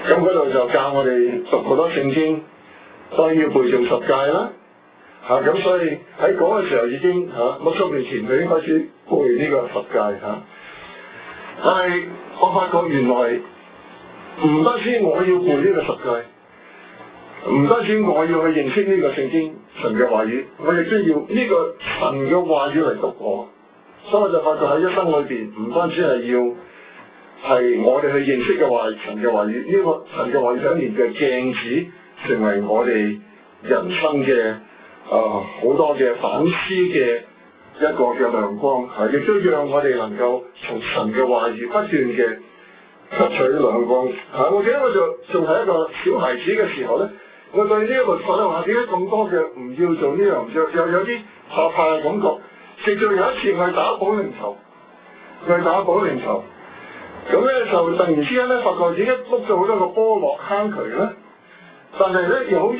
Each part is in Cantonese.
咁嗰度就教我哋讀好多聖經，當然要背誦十誡啦。咁所以喺嗰個時候已經60年前佢已經開始背呢個十誡但係我發覺原來唔單止我要背呢個十誡，唔單止我要去認識呢個聖經神嘅話語，我亦都要呢個神嘅話語嚟讀我。所以我就發覺喺一生裏邊，唔單止係要係我哋去認識嘅神嘅話語，呢個神嘅話語係一面嘅鏡子，成為我哋人生嘅好多嘅反思嘅一個嘅亮光，亦都讓我哋能夠從神嘅話語不斷嘅吸取亮光。我記得我仲係一個小孩子嘅時候咧，我對呢一個律法咧話點解咁多嘅唔要做呢樣，又有啲怕怕嘅感覺。直到有一次我去打保齡球，咁咧就突然之間咧發覺點解碌咗好多個波落坑渠咧，但係咧有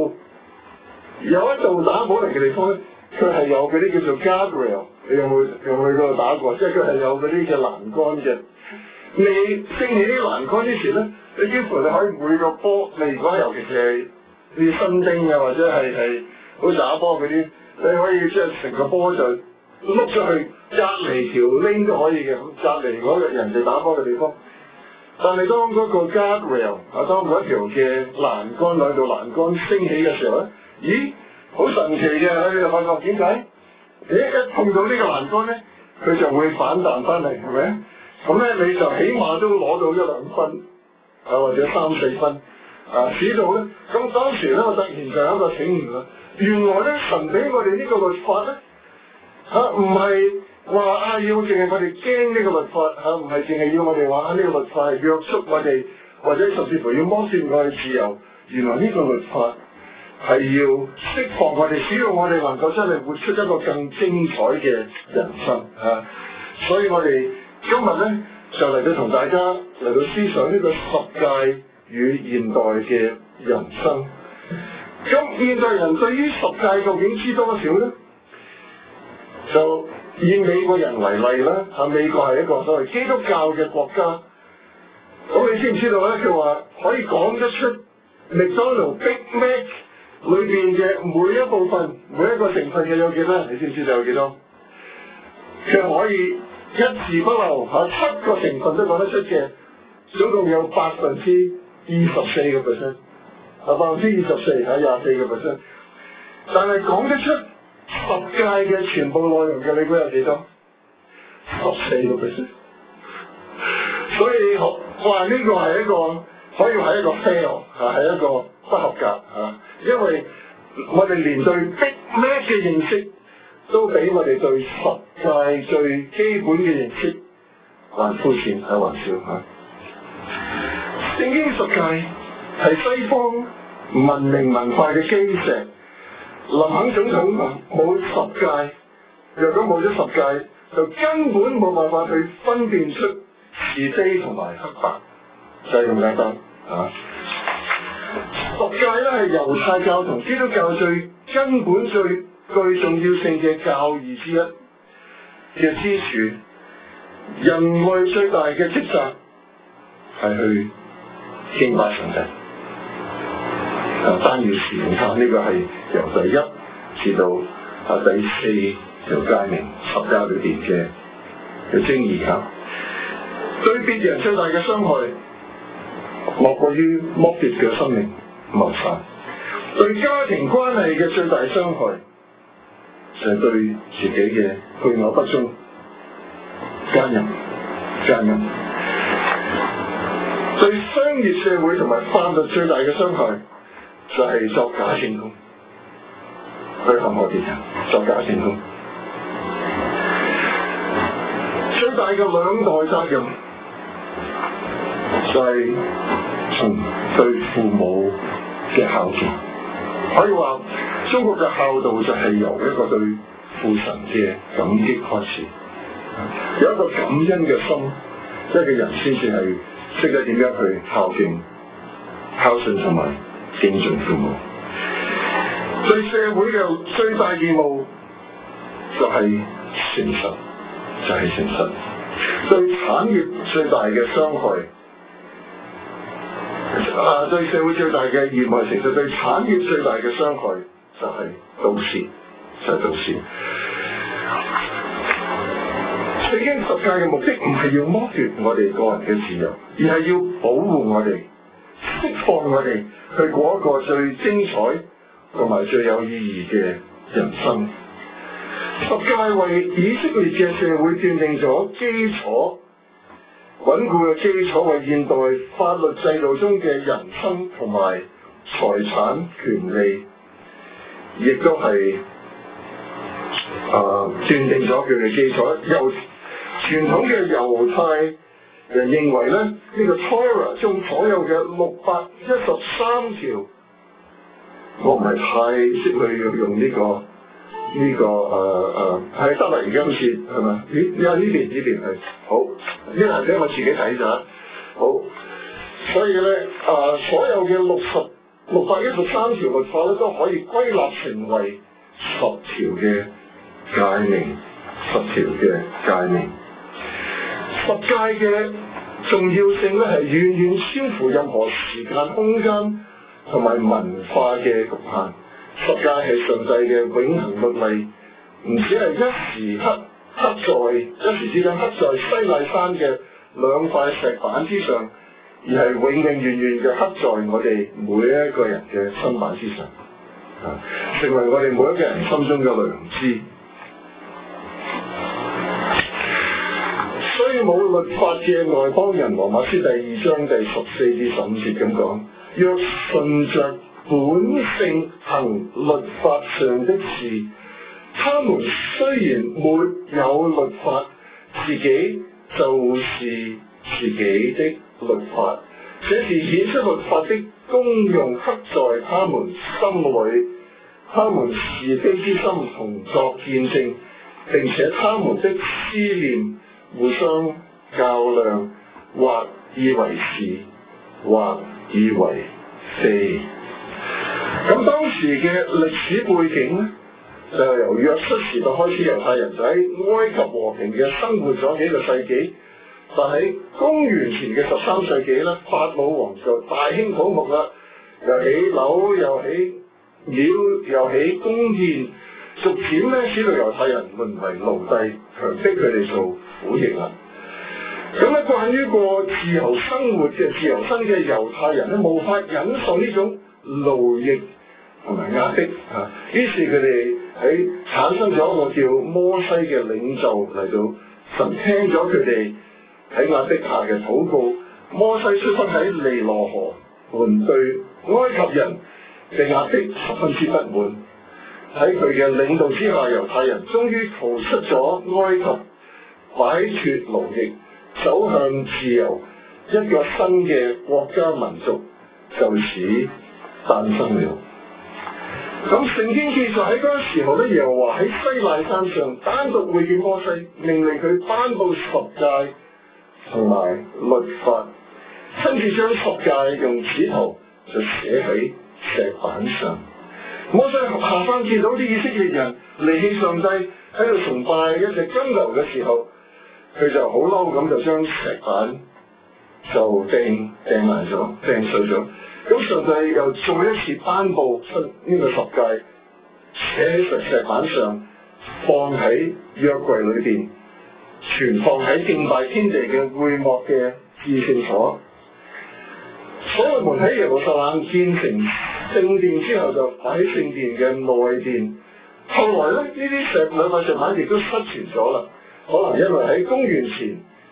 一度打保齡嘅地方咧，佢係有嗰啲叫做 guardrail， 你有冇去嗰度打過？即係佢係有嗰啲嘅欄杆嘅。未升起啲欄杆之前咧，你幾乎你可以每個波，你如果尤其是啲新丁啊，或者係好打波嗰啲，你可以即係成個波就碌出去隔離條 lane 都可以嘅，隔離嗰個人哋打波嘅地方。但係當嗰個 guardrail 當嗰一條嘅欄杆兩道欄杆升起嘅時候咧，咦，好神奇嘅，你就發覺點解？一碰到呢個欄杆咧，佢就會反彈翻嚟，係咪？咁咧你就起碼都攞到1-2分，或者3-4分，使到咧。咁當時咧，我突然就有一個醒悟啦，原來咧神俾我哋呢個律法咧，唔係話要淨係我哋驚呢個律法，唔係淨係要我哋話呢個律法係約束我哋，或者甚至乎要剝奪我哋自由。原來呢個律法係要釋放我哋，使到我哋能夠真係活出一個更精彩嘅人生。所以我哋今日咧就嚟到同大家嚟到思想呢個十誡與現代嘅人生。咁現代人對於十誡究竟知多少咧？就以美國人為例啦，美國係一個所謂基督教嘅國家。咁你知唔知道咧？佢話可以講得出麥當勞 Big Mac 裏邊嘅每一部分、每一個成分嘅有幾多？你知唔知道有幾多？佢可以一字不漏7個成分都講得出嘅，總共有24%，24%24%，但係講得出十誡嘅全部內容嘅，你估有幾多？14%。所以話呢個係一個可以係一個 fail， 係一個不合格，因為我哋連對 Big Mac 嘅認識都比我哋對十誡最基本嘅認識還膚淺，還少。聖經十誡係西方文明文化嘅基石。林肯總統冇十誡，若果冇咗十誡，就根本冇辦法去分辨出是非同埋黑白，就係咁簡單。十誡咧係猶太教同基督教最根本、最具重要性嘅教義之一嘅支柱。人類最大嘅職責係去敬拜上帝。單要侍奉他，呢個係由第1至到第4條誡命十誡裏邊嘅精義。對別人最大嘅傷害，莫過於剝奪嘅生命、謀殺。對家庭關係嘅最大傷害，就係對自己嘅配偶不忠、奸淫。對商業社會同埋法律最大嘅傷害，就係作假證供，去陷害別人，作假證供。最大嘅兩代責任，就係從對父母嘅孝敬。可以話，中國嘅孝道就係由一個對父神嘅感激開始，有一個感恩嘅心，一個人先至係識得點樣去孝敬、孝順同埋敬重父母。對社會嘅最大義務就係誠實，對產業最大嘅傷害對社會最大嘅意外，其實對產業最大嘅傷害就係盜竊，就係盜竊。聖經十誡嘅目的唔係要剝奪我哋個人嘅自由，而係要保護我哋，釋放我哋去過一個最精彩同埋最有意義嘅人生。十誡為以色列嘅社會奠定咗基礎，穩固嘅基礎，為現代法律制度中嘅人生同埋財產權利，亦都係奠定咗佢嘅基礎。由傳統嘅猶太人認為咧，呢個 Torah 中所有嘅613條，我唔係太識去用呢個係得啦，而家好似係咪？咦？因為呢邊係好，呢個係我自己睇咋。好，所以咧所有嘅613條律法咧都可以歸納成為10條嘅誡命，10條嘅誡命。十誡嘅重要性咧係遠遠超乎任何時間、空間同埋文化嘅局限。十誡係上帝嘅永恆律例，唔止係一時之間刻在西奈山嘅2塊石板之上，而係永永遠遠嘅刻在我哋每一個人嘅心板之上，成為我哋每一個人心中嘅良知。所以冇律法嘅外邦人，羅馬書第2章第14至15節咁講：若順着本性行律法上的事，他們雖然沒有律法，自己就是自己的律法，這是顯出律法的功用刻在他們心裏，他們是非之心同作見證，並且他們的思念互相較量，或以為是，或以為非。咁當時嘅歷史背景咧，就由約瑟時代開始，猶太人就喺埃及和平嘅生活咗幾個世紀。但喺公元前嘅13世紀咧，法老王就大興土木啦，又起樓，又起廟，又起宮殿，逐漸咧使到猶太人淪為奴隸，強迫佢哋做苦役啦。咁咧，慣於過自由生活嘅自由身嘅猶太人咧，無法忍受呢種奴役同埋壓迫啊，於是佢哋喺產生咗一個叫摩西嘅領袖嚟到，神聽咗佢哋喺壓迫下嘅禱告。摩西出生喺尼羅河畔，對埃及人嘅壓迫十分之不滿。喺佢嘅領導之下，猶太人終於逃出咗埃及，擺脫奴役，走向自由，一個新嘅國家民族就此誕生了。咁聖經記載喺嗰個時候咧，耶和華喺西奈山上單獨會見摩西，命令佢頒布10誡同埋律法，親自將10誡用指頭就寫喺石板上。摩西下山見到啲以色列人離棄上帝，喺度崇拜一隻金牛嘅時候，佢就好嬲咁就將石板就掟爛咗，掟碎咗。咁上帝又再一次頒布出呢個10誡，寫喺石板上，放喺約櫃裏邊，存放喺敬拜天地嘅會幕嘅至聖所。所羅門喺耶路撒冷建成聖殿之後，就擺喺聖殿嘅內殿。後來咧，呢啲2塊石板亦都失傳咗啦。可能因為喺公元前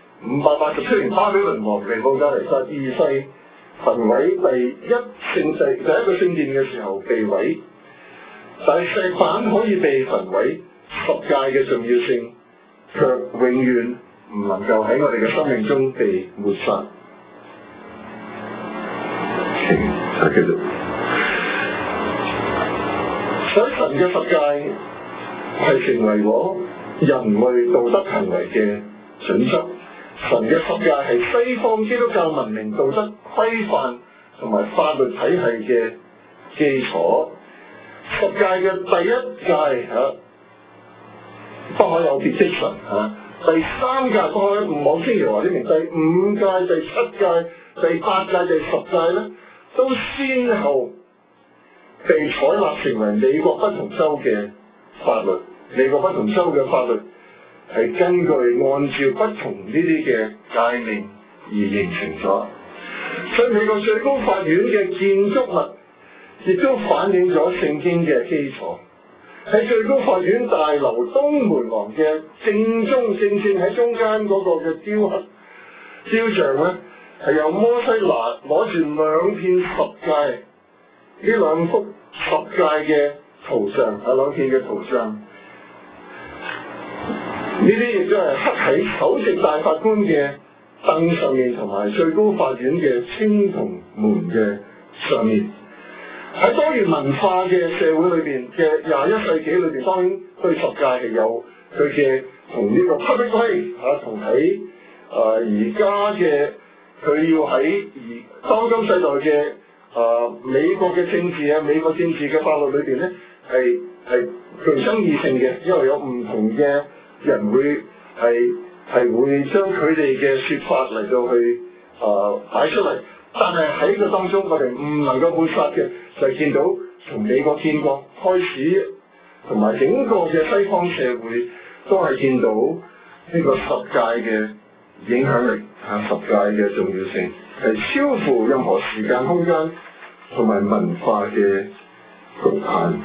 587年巴比倫王尼布甲尼撒2世焚毀第一個聖殿嘅時候被毀，但係石板可以被焚毀，10誡嘅重要性卻永遠唔能夠喺我哋嘅生命中被抹殺。繼續，所以神嘅10誡係成為咗人類道德行為嘅準則。神嘅10誡係西方基督教文明道德規範同埋法律體系嘅基礎。10誡嘅第1誡不可有別的神第3誡不可誤妄稱耶和華的名，第5誡、第7誡、 第8屆、第10屆咧，都先後被採納成為美國不同州嘅法律。美國不同州嘅法律係根據按照不同呢啲嘅誡命而形成咗。所以美國最高法院嘅建築物亦都反映咗聖經嘅基礎。喺最高法院大樓東門廊嘅正中，正喺中間嗰個嘅雕像咧，係由摩西攞住2片十誡，呢2幅十誡嘅圖像，2片嘅圖像，呢啲亦都係刻喺首席大法官嘅凳上面，同埋最高法院嘅青銅門嘅上面。喺多元文化嘅社會裏邊嘅21世紀裏邊，當然對十誡係有佢嘅同呢個 public way 同喺而家嘅佢要喺當今世代嘅美國嘅政治美國政治嘅法律裏邊咧，係具爭議性嘅，因為有唔同嘅人會係會將佢哋嘅説法嚟到去擺出嚟。但係喺個當中，我哋唔能夠抹殺嘅就係見到從美國建國開始，同埋整個嘅西方社會都係見到呢個十誡嘅影響力十誡嘅重要性係超乎任何時間空間同埋文化嘅局限。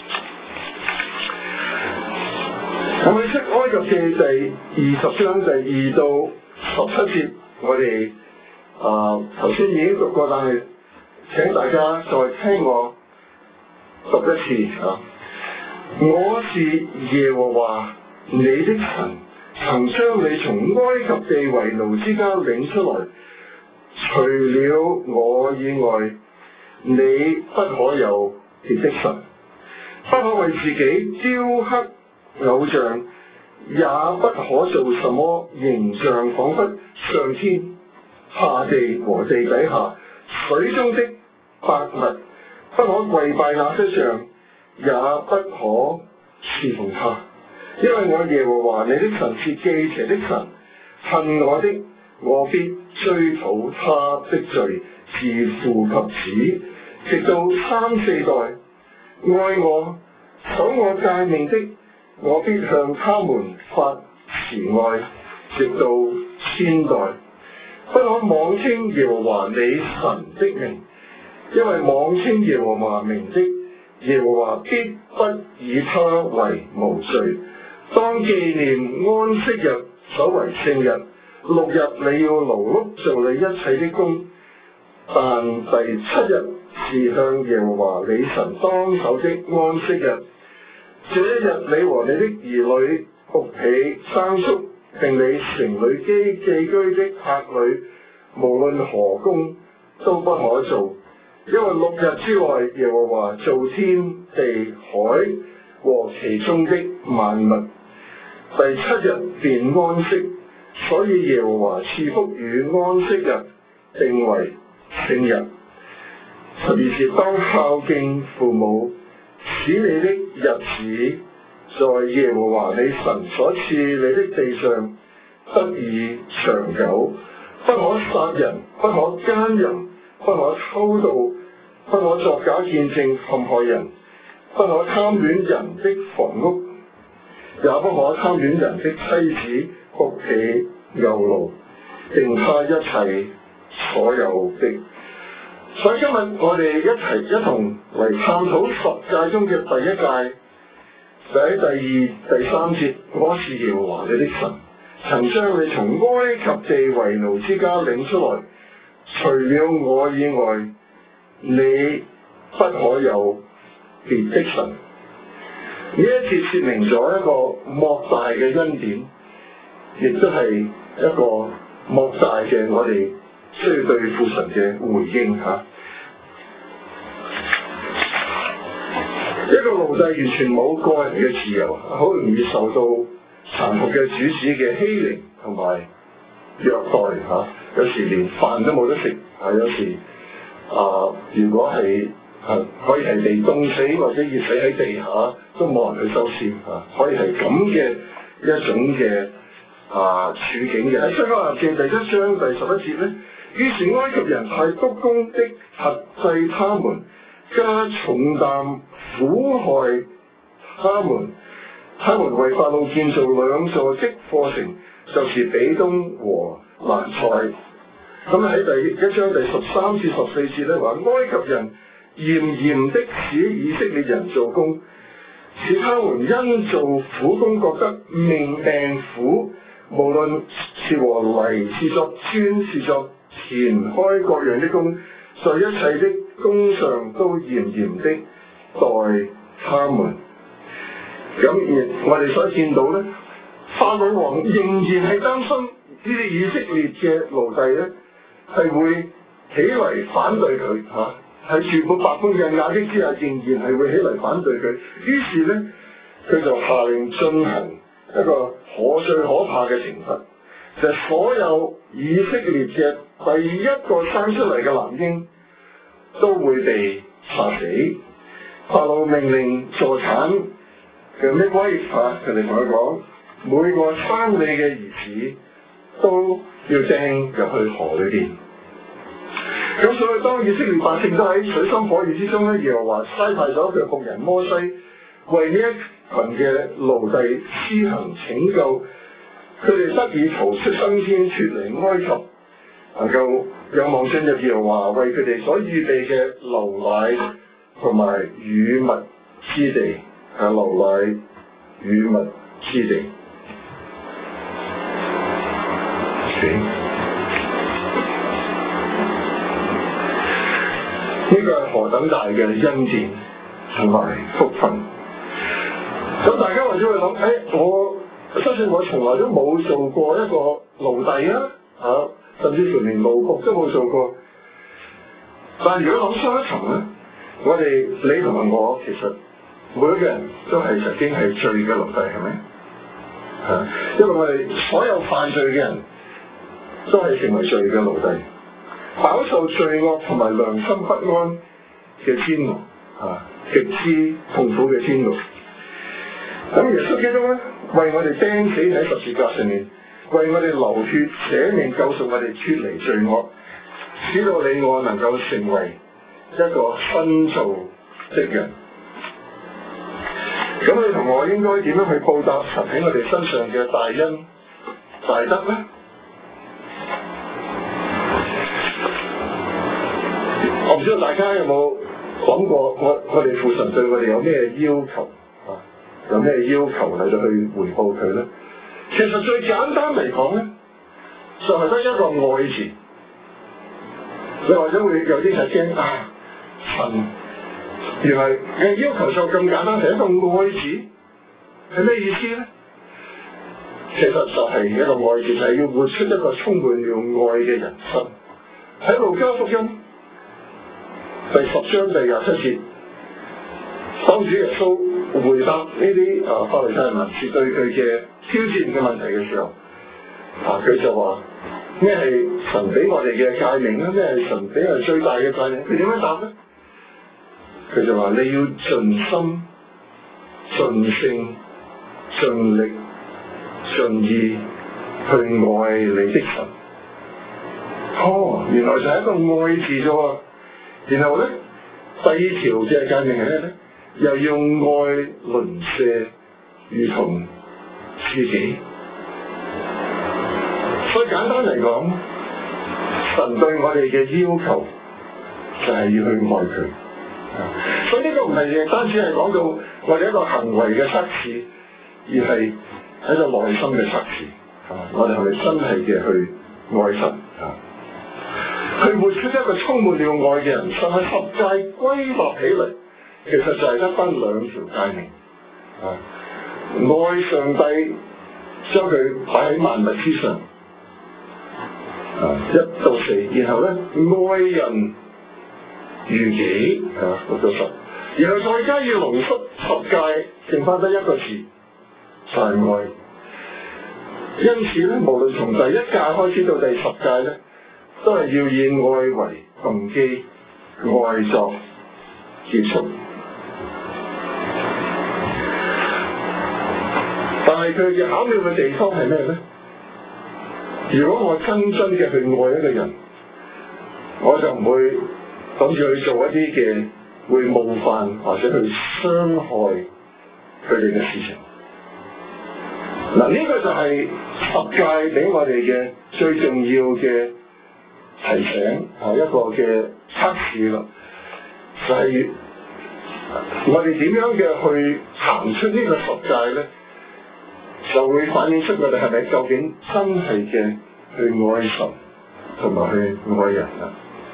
我哋出埃及記第20章第2到17節，我哋頭先已經讀過，但係請大家再聽我讀一次我是耶和華你的神，曾將你從埃及地為奴之家領出來，除了我以外，你不可有別的神，不可為自己雕刻偶像，也不可做什麼形象，彷彿上天下地和地底下水中的百物，不可跪拜那些像，也不可侍奉他。因為我耶和華你的神是忌邪的神，恨我的，我必追討他的罪，自父及子，直到3、4代。愛我、守我誡命的，我必向他們發慈愛，直到千代。不可妄稱耶和華你神的名，因為妄稱耶和華名的，耶和華必不以他為無罪。當紀念安息日，守為聖日。6日你要勞碌做你一切的工，但第7日是向耶和華你神當守的安息日。這一日你和你的兒女、僕婢、牲畜，並你城裏寄居的客旅，無論何工都不可做，因為6日之內耶和華造天地海和其中的萬物，第7日便安息，所以耶和華賜福與安息日，定為聖日。12節，當孝敬父母，使你的日子在耶和華你神所賜你的地上得以長久。不可殺人，不可奸淫，不可偷盜，不可作假見證陷害人，不可貪戀人的房屋，也不可貪戀人的妻子、僕婢、牛驢，並他一切所有的。所以今日我哋一同嚟探討十誡中嘅第1誡，就喺第2、第3節。我是耶和華你的神，曾將你從埃及地為奴之家領出來，除了我以外，你不可有別的神。呢一節說明咗一個莫大嘅恩典，亦都係一個莫大嘅我哋需要對父神嘅回應一個奴隸完全冇個人嘅自由，好容易受到殘酷嘅主子嘅欺凌同埋虐待有時連飯都冇得食有時如果係可以係被凍死或者熱死喺地下，都冇人去收屍可以係咁嘅一種嘅處境嘅。喺《出埃及記》第1章第11節咧， 於是埃及人派督工的轄制他們，加重擔苦害他們。他們為法老建造2座積貨城，就是比東和蘭塞。咁喺第1章第13至14節咧話，埃及人嚴嚴的使以色列人做工，使他們因做苦工覺得命苦，無論是和泥、是作磚、是作填開各樣的工，在一切的工上都嚴嚴的待他們。咁我哋所見到咧，法老王仍然係擔心呢啲以色列嘅奴隸咧係會起嚟反對佢嚇，喺全部百般嘅壓抑之下，仍然係會起嚟反對佢。於是咧，佢就下令進行一個最可怕嘅懲罰，就係所有以色列嘅第一個生出嚟嘅男嬰都會被殺死。法老命令助產嘅咩威嚇，佢哋同佢講，每個生你嘅兒子都要掟入去河裏邊。咁所以當以色列百姓都喺水深火熱之中咧，耶和華差派咗佢僕人摩西為呢一群嘅奴隸施行拯救，佢哋得以逃出生天，脫離埃及，能夠有望進入耶和華為佢哋所預備嘅流奶同埋乳蜜之地。流奶乳蜜之地。呢個係何等大嘅恩典同埋福分。咁大家或者會諗，我相信我從來都冇做過一個奴隸啊，甚至乎連奴僕都冇做過。但如果諗深一層咧，我哋你同埋我其實每一個人都係曾經係罪嘅奴隸，係咪？因為我哋所有犯罪嘅人都係成為罪嘅奴隸，飽受罪惡同埋良心不安嘅煎熬，極之痛苦嘅煎熬。咁耶穌基督咧，為我哋釘死喺十字架上面，為我哋流血捨命，救贖我哋脫離罪惡，使到你我能夠成為一個新造的人。咁你同我應該點樣去報答神喺我哋身上嘅大恩大德咧？我唔知道大家有冇諗過，我哋父神對我哋有咩要求有咩要求嚟到去回報佢咧？其實最簡單嚟講咧，就係得一個愛字。你或者會有啲係驚神原來嘅要求就咁簡單，係一個愛字，係咩意思咧？其實就係一個愛字，就係要活出一個充滿了愛嘅人生。喺路加福音第10章第27節，當主耶穌回答呢啲法利賽人文士對佢嘅挑戰嘅問題嘅時候，佢就話咩係神俾我哋嘅誡命咧？咩係神俾我哋最大嘅誡命？佢點樣答咧？佢就話你要盡心、盡性、盡力、盡意去愛你的神。原來就係一個愛字啫喎。然後咧，第2條嘅誡命係咩咧？又要愛鄰舍如同自己。所以簡單嚟講，神對我哋嘅要求就係要去愛佢。所以呢個唔係單止係講到我哋一個行為嘅測試，而係喺個內心嘅測試。我哋係咪真係嘅去愛神？去活出一個充滿了愛嘅人生，喺十誡歸納起嚟，其實就係得返2條誡命。愛上帝，將佢擺喺萬物之上。1到4，然後咧愛人如己，6到10，然後再加以濃縮10誡，剩翻得一個字，就係愛。因此咧，無論從第1誡開始到第10誡咧，都係要以愛為動機，愛作結束。但係佢嘅巧妙嘅地方係咩咧？如果我真嘅去愛一個人， 我就唔會諗住去做一啲嘅會冒犯或者去傷害佢哋嘅事情。嗱，呢個就係十誡俾我哋嘅最重要嘅提醒，係一個嘅測試啦。就係我哋點樣嘅去行出呢個十誡咧，就會反映出我哋係咪究竟真係嘅去愛神同埋去愛人啦。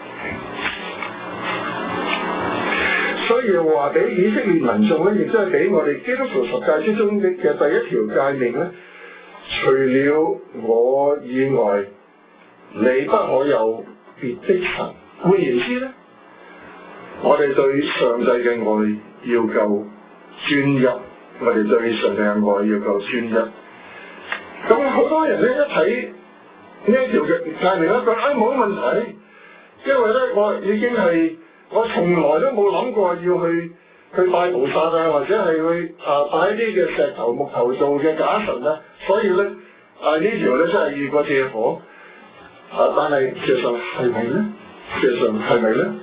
所以話俾以色列民眾咧，亦都係俾我哋基督徒十誡之中嘅第一條誡命咧，除了我以外，你不可有別的神。換言之咧，我哋對上帝嘅愛要夠專一，我哋對上帝嘅愛要夠專一。咁好多人咧一睇呢一條嘅誡命咧，覺得冇問題，因為咧我從來都冇諗過要去拜菩薩啊，或者係去拜一啲嘅石頭木頭做嘅假神啊，所以咧呢條咧真係遇過借火。但係事實上係咪咧？事實上係咪咧？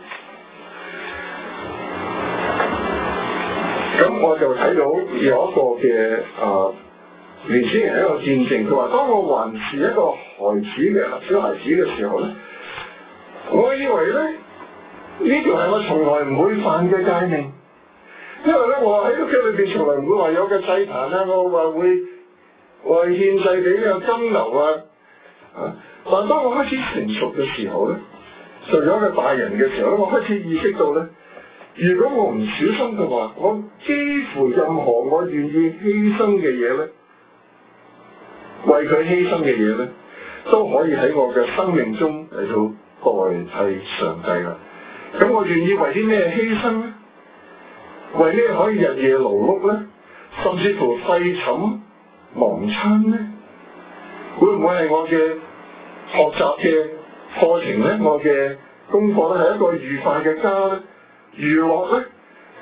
咁我就睇到有一個嘅年輕人一個見證，佢話：當我還是一個小孩子嘅時候咧，我以為咧呢條係我從來唔會犯嘅誡命，因為咧我喺屋企裏邊從來唔會話有個祭壇啊，我話會獻祭俾呢個金牛啊。但當我開始成熟嘅時候咧，做咗一個大人嘅時候咧，我開始意識到咧，如果我唔小心嘅話，我幾乎任何我願意犧牲嘅嘢咧，為佢犧牲嘅嘢咧，都可以喺我嘅生命中嚟到代替上帝啦。咁我願意為啲咩犧牲咧？為咩可以日夜勞碌咧？甚至乎廢寢忘餐咧？會唔會係我嘅學習嘅課程咧？我嘅功課咧係一個愉快嘅家咧？娛樂咧？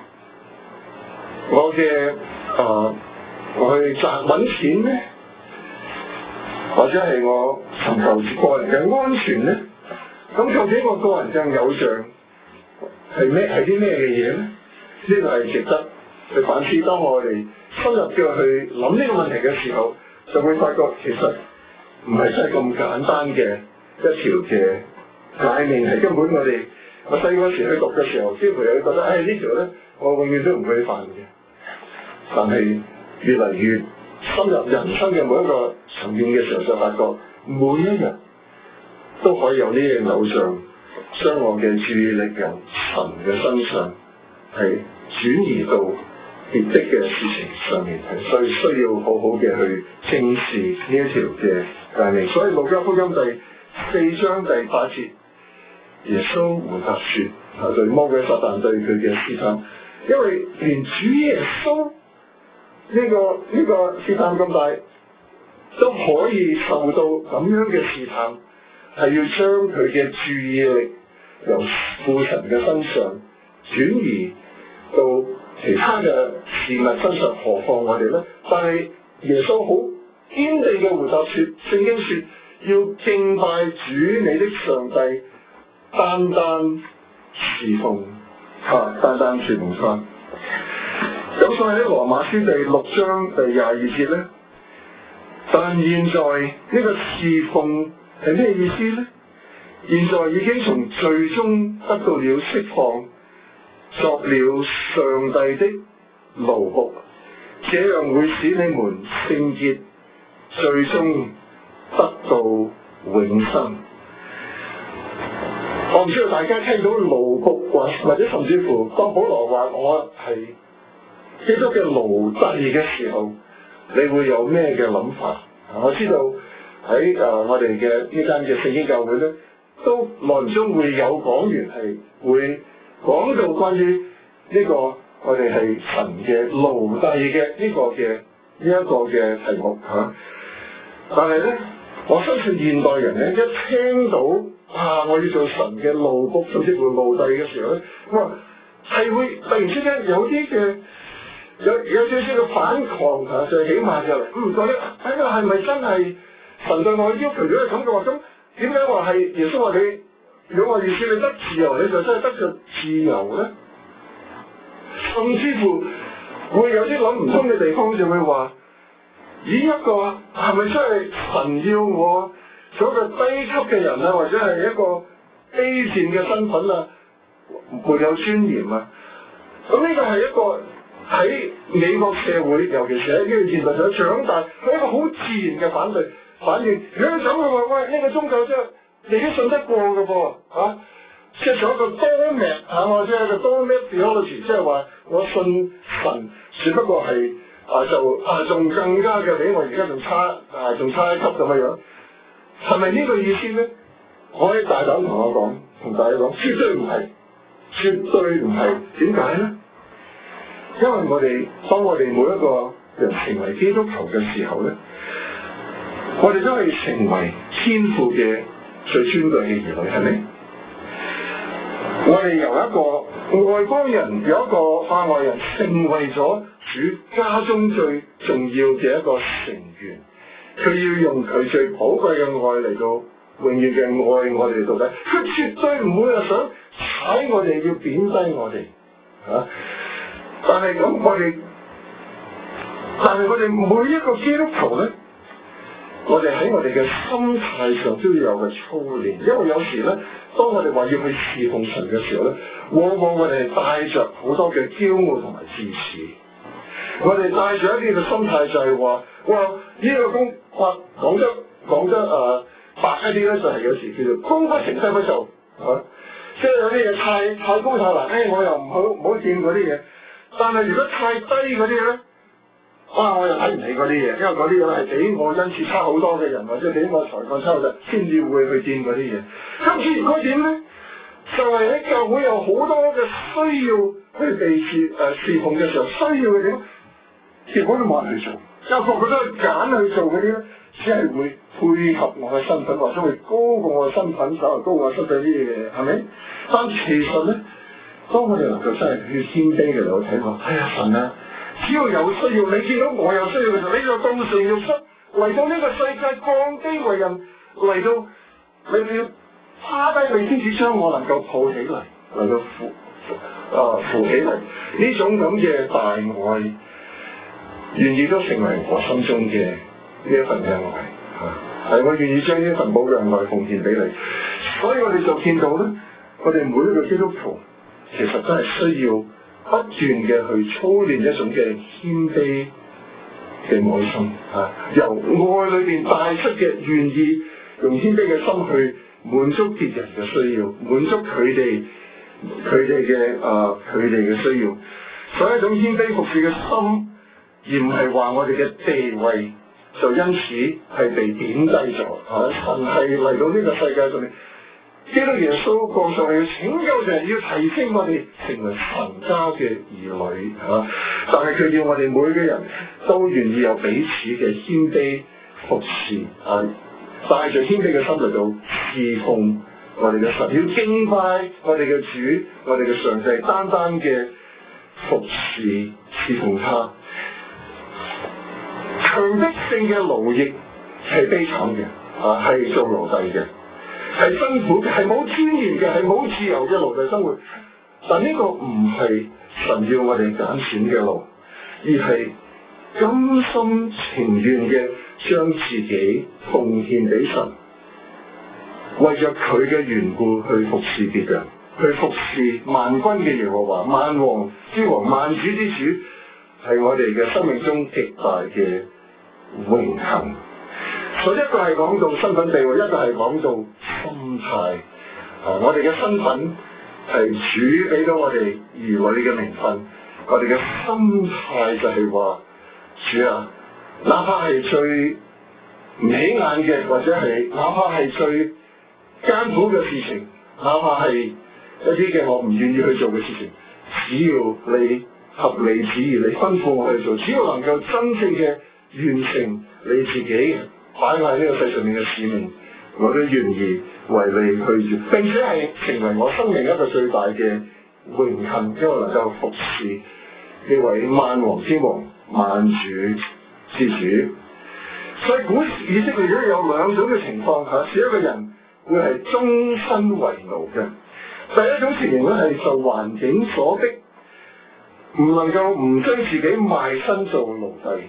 我去揾錢咧？或者係我尋求個人嘅安全咧？咁究竟我個人嘅偶像係啲咩嘅嘢咧？呢個係值得去反思。當我哋深入嘅去諗呢個問題嘅時候，就會發覺其實唔係真係咁簡單嘅一條嘅誡命，係根本我細嗰時去讀嘅時候，幾乎有覺得呢條咧，我永遠都唔會犯嘅。但係越嚟越深入人生嘅每一個層面嘅時候，就發覺每一日都可以有呢樣偶像將我嘅注意力由神嘅身上係轉移到別的嘅事情上面，係所以需要好好嘅去正視呢一條嘅誡命。所以路加福音第4章第8節，耶穌回答說：對魔鬼撒旦對佢嘅試探，因為連主耶穌呢個試探咁大，都可以受到咁樣嘅試探，係要將佢嘅注意力由父神嘅身上轉移到其他嘅事物身上，何況我哋咧？但係耶穌好堅定嘅回答說：聖經說要敬拜主你的上帝，單單侍奉他。咁所以喺羅馬書第6章第22節咧，但現在呢個侍奉係咩意思咧？現在已經從罪中得到了釋放，作了上帝的奴僕，這樣會使你們聖潔，最終得到永生。我唔知道大家聽到奴僕或者甚至乎當保羅話我係基督嘅奴隸嘅時候，你會有咩嘅諗法？我知道喺我哋嘅呢間嘅聖經教會咧，都耐唔中會有講員係會講到關於呢個我哋係神嘅奴隸嘅呢個嘅題目嚇。但係咧，我相信現代人咧一聽到我要做神嘅奴僕甚至乎奴隸嘅時候咧，哇係會突然之間有啲嘅有少少嘅反抗嚇，就起碼就覺得係咪真係神對我要求咗係咁嘅話，咁點解話係耶穌話你如果我意思你得自由，你就真係得着自由咧？甚至乎會有啲諗唔通嘅地方，就會話：咦，一個係咪真係神要我做一個低級嘅人啊，或者係一個卑賤嘅身份啊，沒有尊嚴啊？咁呢個係一個喺美國社會，尤其是喺呢個現代上長大，係一個好自然嘅反應。如果你想佢話：喂，呢個宗教真係你都信得過嘅噃嚇，即係做一個 doormat 嚇，我即係一個 doormat theology，即係話我信神，只不過係仲更加嘅比我而家仲差一級咁嘅樣，係咪呢個意思咧？我可以大膽同大家講，絕對唔係，絕對唔係。點解咧？因為當我哋每一個人成為基督徒嘅時候咧，我哋都係成為天父嘅最尊貴嘅兒女，係咪？我哋由一個外邦人，有一個化外人，成為咗主家中最重要嘅一個成員。佢要用佢最寶貴嘅愛嚟到永遠嘅愛我哋到底。佢絕對唔會係想踩我哋，要貶低我哋嚇。但係我哋每一個基督徒咧，我哋喺我哋嘅心態上都要有個操練，因為有時咧，當我哋話要去侍奉神嘅時候咧，往往我哋帶着好多嘅驕傲同埋自恃，我哋帶着一啲嘅心態就係話：哇，呢個功講得白一啲咧，就係有時叫做功不成西不就嚇，即係有啲嘢太高太難，我又唔好掂嗰啲嘢。但係如果太低嗰啲咧，我又睇唔起嗰啲嘢，因為嗰啲嘢係比我恩賜差好多嘅人，或者比我才幹差好多，先至會去掂嗰啲嘢。咁結果點咧？就係喺教會有好多嘅需要去被侍奉嘅時候，需要嘅點，結果都冇人去做。因為個個都係揀去做嗰啲咧，只係會配合我嘅身份，或者會高過我嘅身份，稍為高過我身份啲嘢，係咪？但其實咧，當我哋能夠真係去謙卑嘅嚟到睇我，神啊！只要有需要，你見到我有需要嘅時候，你就到成要出嚟到呢個世界降低為人，嚟到你要趴低你先至將我能夠抱起嚟，嚟到扶起嚟。呢種咁嘅大愛，願意都成為我心中嘅呢一份嘅愛，係我願意將呢份寶貴嘅愛奉獻俾你。所以我哋就見到咧，我哋每一個基督徒其實真係需要不斷嘅去操練一種嘅謙卑嘅愛心，由愛裏邊帶出嘅願意用謙卑嘅心去滿足別人嘅需要，滿足佢哋嘅需要，所以一種謙卑服侍嘅心，而唔係話我哋嘅地位就因此係被貶低咗。神係嚟到呢個世界上面，基督耶穌降上嚟要拯救人，要提升我哋成為神家嘅兒女嚇。但係佢要我哋每個人都願意有彼此嘅謙卑服侍，帶着謙卑嘅心嚟到侍奉我哋嘅神，要敬拜我哋嘅主，我哋嘅上帝，單單嘅服侍侍奉他。強迫性嘅勞役係悲慘嘅，係做奴隸嘅，係辛苦嘅，係冇尊嚴嘅，係冇自由嘅奴隸生活。但呢個唔係神要我哋揀選嘅路，而係甘心情願嘅將自己奉獻俾神，為咗佢嘅緣故去服侍別人，去服侍萬軍嘅耶和華，萬王之王，萬主之主，係我哋嘅生命中極大嘅榮幸。所以一個係講到身份地位，一個係講到心態。我哋嘅身份係主俾到我哋兒女嘅名分，我哋嘅心態就係話：主啊，哪怕係最唔起眼嘅，或者係哪怕係最艱苦嘅事情，哪怕係一啲嘅我唔願意去做嘅事情，只要你合理旨意，你吩咐我去做，只要能夠真正嘅完成你自己擺喺呢個世上面嘅使命，我都願意為你去做，並且係成為我生命一個最大嘅榮幸，因為能夠服侍呢位萬王之王、萬主之主。所以古以色列都有兩種嘅情況嚇，是一個人會係終身為奴嘅。第一種情形咧係受環境所逼，唔能夠唔將自己賣身做奴隸。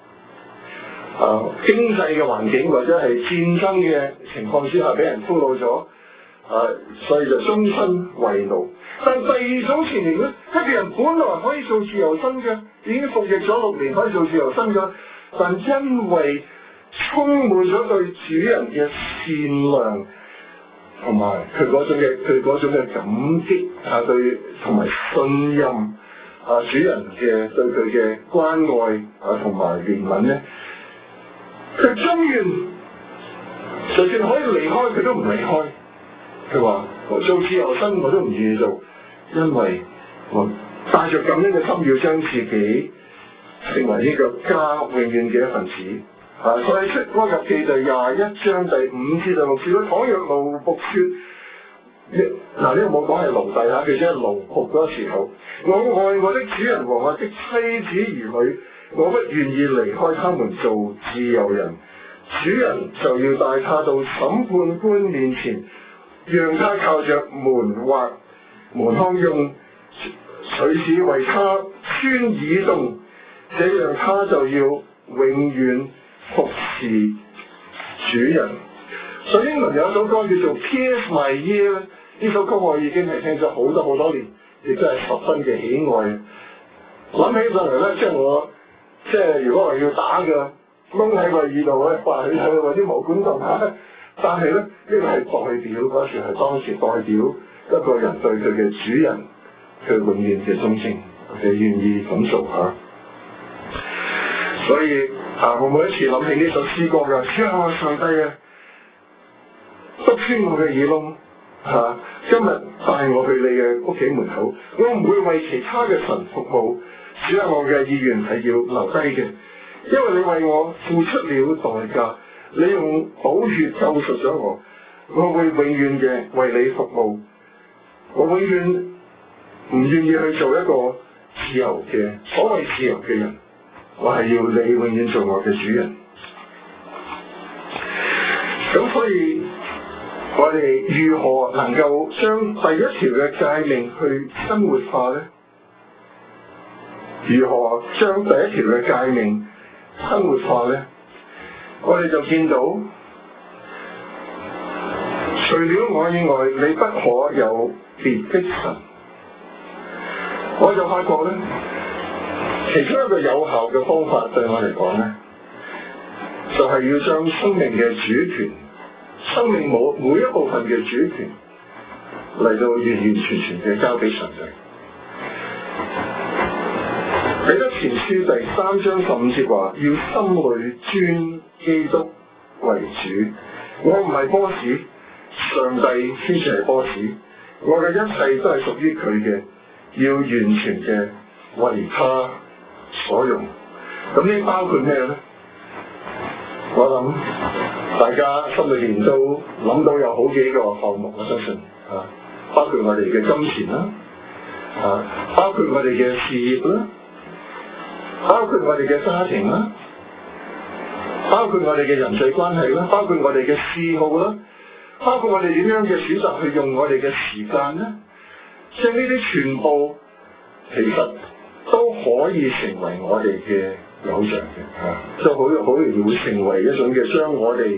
經濟嘅環境或者係戰爭嘅情況之下，俾人俘虜咗，所以就終身為奴。但第二種情形咧，一個人本來可以做自由身嘅，已經服役咗6年可以做自由身嘅，但因為充滿咗對主人嘅善良，同埋佢嗰種嘅感激對同埋信任主人嘅對佢嘅關愛同埋憐憫咧。佢甘願，就算可以離開，佢都唔離開。佢話：我做自由身我都唔願意做，因為我帶着咁樣嘅心，要將自己成為呢個家永遠嘅一份子。所以出埃及記第21章第5至6節咧，倘若奴僕說，呢個冇講係奴隸佢只係奴僕嗰個時候，我愛我的主人和我的妻子兒女，我不願意離開他們做自由人。主人就要帶他到審判官面前，讓他靠着門或門框用錘子為他穿耳洞，這樣他就要永遠服侍主人。所以英文有一首歌叫做《Pierce My Ear》，呢首歌我已經係聽咗好多年，亦都係十分嘅喜愛。諗起上嚟咧，即係如果話要打嘅窿喺個耳度咧，或者揾啲毛管戙下，但係咧呢個係代表嗰時係當時代表一個人對佢嘅主人佢永遠嘅忠誠，佢願意咁做嚇。所以我每一次諗起呢首詩歌嘅，上帝啊，篤穿我嘅耳窿今日帶我去你嘅屋企門口，我唔會為其他嘅神服務。主啊，我嘅意願係要留低嘅，因為你為我付出了代價，你用寶血救贖咗我，我會永遠嘅為你服務，我永遠唔願意去做一個自由嘅所謂自由嘅人，我係要你永遠做我嘅主人。咁所以我哋如何能夠將第一條嘅誡命去生活化呢？如何將第一條嘅誡命生活化呢？我哋就見到，除了我以外，你不可有別的神。我就發覺呢，其中一個有效嘅方法對我嚟講呢，就係要將生命嘅主權、生命每一部分嘅主權嚟到完完全全嘅交俾上帝。彼得前書第3章15節話：要心裏尊基督為主。我唔係 boss，上帝先至係 boss。我嘅一切都係屬於佢嘅，要完全嘅為他所用。咁呢包括咩咧？我諗大家心裏邊都諗到有好幾個項目，我相信包括我哋嘅金錢啦，包括我哋嘅事業啦，包括我哋嘅家庭啦，包括我哋嘅人際關係啦，包括我哋嘅嗜好啦，包括我哋點樣嘅選擇去用我哋嘅時間咧，即係呢啲全部其實都可以成為我哋嘅偶像嘅，就好容易會成為一種嘅將我哋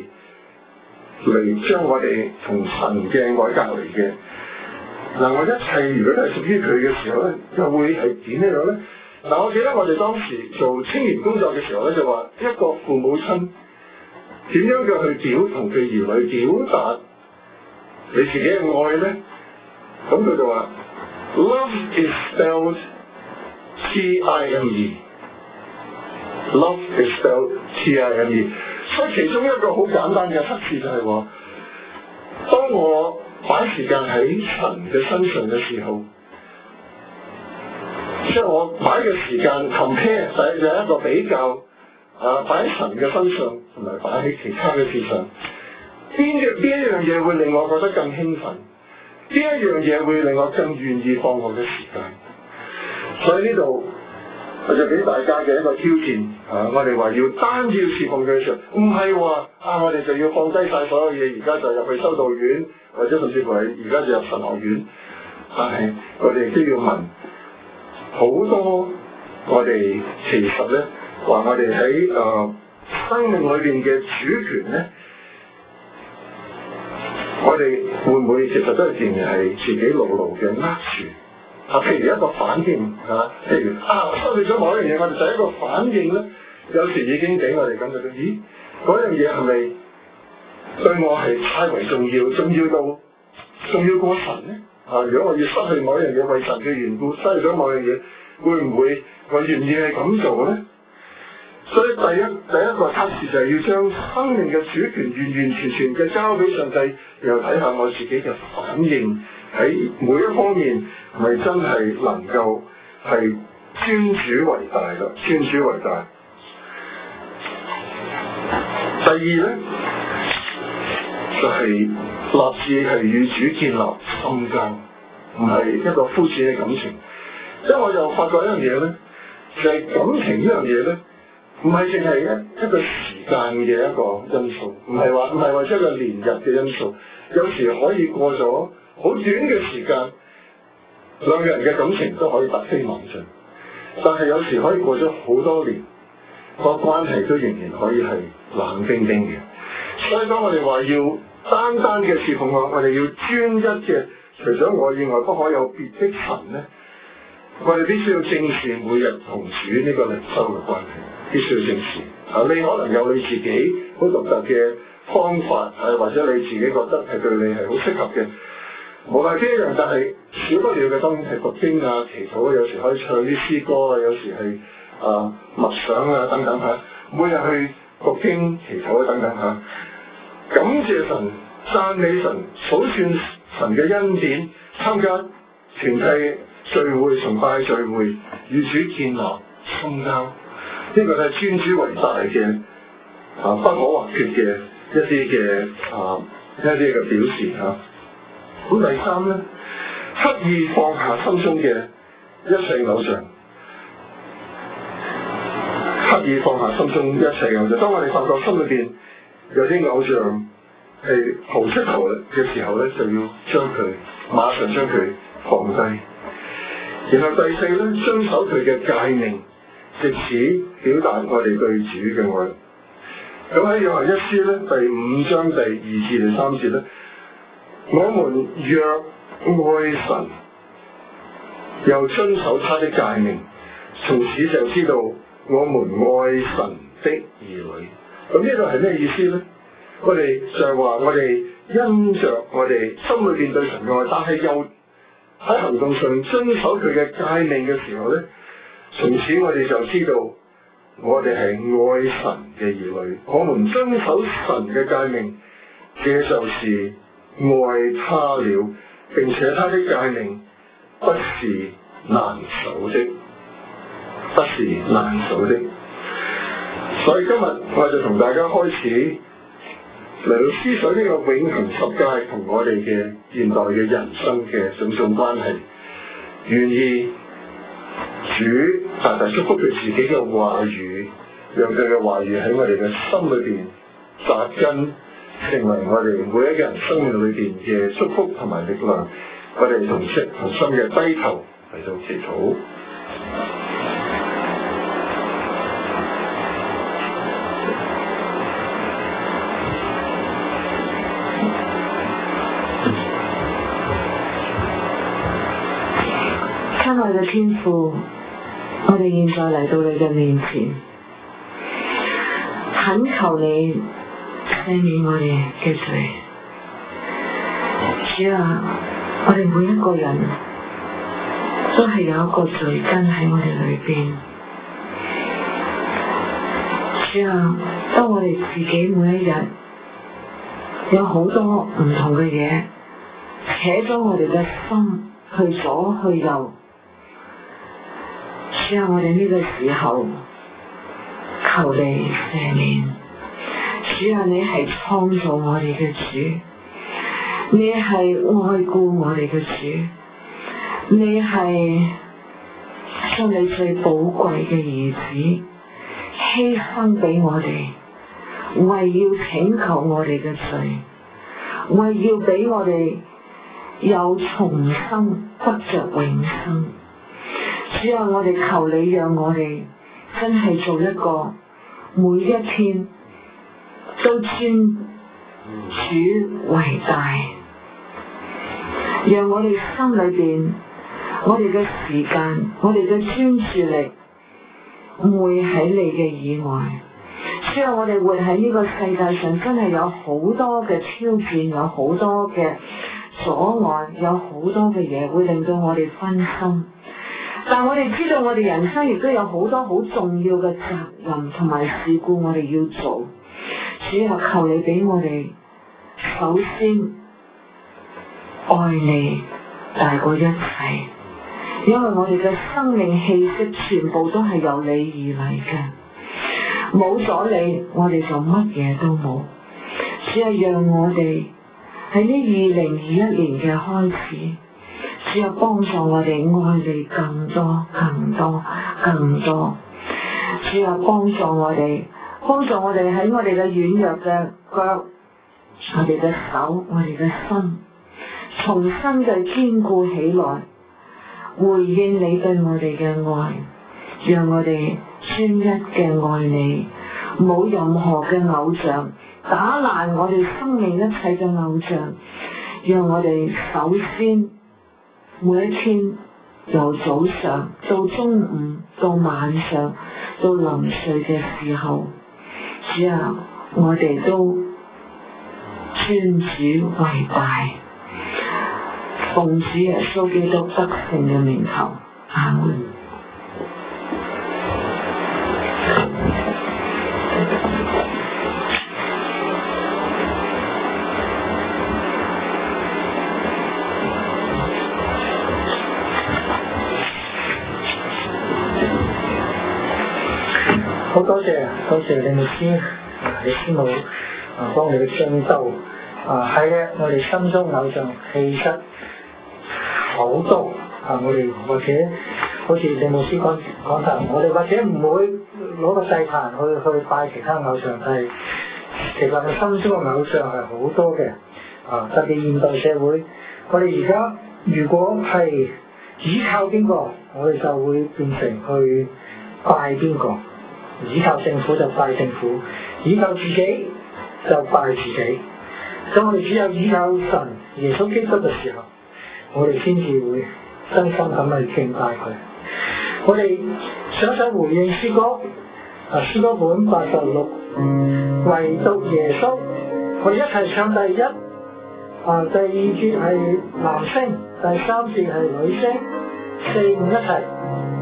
同神嘅愛隔離嘅。我一切如果都係屬於佢嘅時候咧，又會係點樣咧？我記得我哋當時做青年工作嘅時候咧，就話一個父母親點樣嘅去同佢兒女表達你自己嘅愛咧？咁佢就話 Love is spelled T-I-M-E。Love is spelled T-I-M-E。所以其中一個好簡單嘅測試就係話，當我擺時間喺神嘅身上嘅時候，即係我擺嘅時間 compare 就係一個比較，擺喺神嘅身上同埋擺喺其他嘅事上，邊一樣嘢會令我覺得更興奮？邊一樣嘢會令我更願意放我嘅時間？所以呢度或者俾大家嘅一個挑戰我哋話要單要侍奉嘅時候，唔係話我哋就要放低晒所有嘢，而家就入去修道院，或者甚至乎係而家就入神學院。但係我哋都要問好多，我哋其實咧話我哋喺生命裏邊嘅主權咧，我哋會唔會其實都係仍然係自己牢牢嘅握住？譬如一個反應譬如失去咗某一樣嘢，我哋第一個反應咧，有時已經俾我哋感覺到，咦，嗰樣嘢係咪對我係太為重要，重要過神咧？如果我要失去某一樣嘢，為神嘅緣故失去咗某樣嘢，會唔會我願意係咁做咧？所以第一個測試就係要將生命嘅主權完完全全嘅交俾上帝，然後睇下我自己嘅反應喺每一方面係咪真係能夠係尊主為大啦，尊主為大。第二咧就係立志係與主建立深交，唔係一個膚淺嘅感情。即係我又發覺一樣嘢咧，就係感情呢樣嘢咧，唔係淨係一個時間嘅一個因素，唔係話一個連日嘅因素，有時可以過咗好短嘅時間，兩個人嘅感情都可以突飛猛進，但係有時可以過咗好多年，個關係都仍然可以係冷冰冰嘅。所以當我哋話要單單嘅侍奉我哋要專一嘅，除咗我以外不可有別的神咧，我哋必須要正視每日同主呢個靈修嘅關係，必須要正視。你可能有你自己好獨特嘅方法，或者你自己覺得係對你係好適合嘅，無論邊一樣，但係少不了嘅當然係讀經祈禱，有時可以唱啲詩歌有時係默想等等每日去讀經祈禱等等感謝神、讚美神、數算神嘅恩典，參加團契聚會、崇拜聚會，與主建立深交，呢個係尊主為大嘅不可或缺嘅一啲嘅表示咁第三咧，刻意放下心中嘅一切偶像，刻意放下心中一切偶像。當我哋發覺心裏邊有啲偶像係逃出頭嘅時候咧，就要馬上將佢放低。然後第四咧，遵守佢嘅誡命，藉此表達我哋對主嘅愛。咁喺約翰一書咧第5章第2至第3節咧，我們若愛神，又遵守他的誡命，從此就知道我們愛神的兒女。咁呢個係咩意思咧？我哋就係話我哋因着我哋心裏邊對神嘅愛，但係又喺行動上遵守佢嘅誡命嘅時候咧，從此我哋就知道我哋係愛神嘅兒女。我們遵守神嘅誡命，這就是愛他了，並且他的誡命不是難守的，不是難守的。所以今日我就同大家開始嚟到思想呢個永恆十誡同我哋嘅現代嘅人生嘅種種關係，願意主大大祝福佢自己嘅話語，讓佢嘅話語喺我哋嘅心裏邊扎根，成為我哋每一個人生命裏邊嘅祝福同埋力量。我哋同心嘅低頭嚟到祈禱。 親愛嘅天父，我哋現在嚟到你嘅面前，懇求你赦免我哋嘅罪。主啊，我哋每一個人都係有一個罪根喺我哋裏邊。主啊，當我哋自己每一日有好多唔同嘅嘢扯咗我哋嘅心去左去右，主啊，我哋呢個時候求你赦免。主啊，你係創造我哋嘅主，你係愛顧我哋嘅主，你係將你最寶貴嘅兒子犧牲俾我哋，為要拯救我哋嘅罪，為要俾我哋有重生得着永生。主啊，我哋求你讓我哋真係做一個每一天都尊主為大，讓我哋心裏邊，我哋嘅時間，我哋嘅專注力唔會喺你嘅以外。主啊，我哋活喺呢個世界上，真係有好多嘅挑戰，有好多嘅阻礙，有好多嘅嘢會令到我哋分心。但我哋知道我哋人生亦都有好多好重要嘅責任同埋事故我哋要做。主啊，求你俾我哋首先愛你大過一切，因為我哋嘅生命氣息全部都係由你而嚟嘅，冇咗你我哋就乜嘢都冇。主啊，讓我哋喺呢2021年嘅開始，主啊，幫助我哋愛你更多更多更多。主啊，幫助我哋喺我哋嘅軟弱嘅腳，我哋嘅手，我哋嘅心，重新嘅堅固起來，回應你對我哋嘅愛，讓我哋專一嘅愛你，冇任何嘅偶像打爛我哋生命一切嘅偶像。讓我哋首先每一天由早上到中午到晚上到臨睡嘅時候，主啊，我哋都尊主為大，奉主耶穌基督得勝嘅名頭，阿門。 好多謝李牧師、李師母幫你嘅宣導。係嘅，我哋心中偶像其實好多。我哋或者好似李牧師講頭，我哋或者唔會攞個祭壇去拜其他偶像，但係其實我心中嘅偶像係好多嘅。特別現代社會，我哋而家如果係依靠邊個，我哋就會變成去拜邊個。依靠政府就拜政府，依靠自己就拜自己。咁我哋只有依靠神耶穌基督嘅時候，我哋先至會真心咁去敬拜佢。我哋想回應詩歌，詩歌本86，唯獨耶穌。我哋一齊唱第一，第2節係男聲，第3節係女聲，4、5一齊。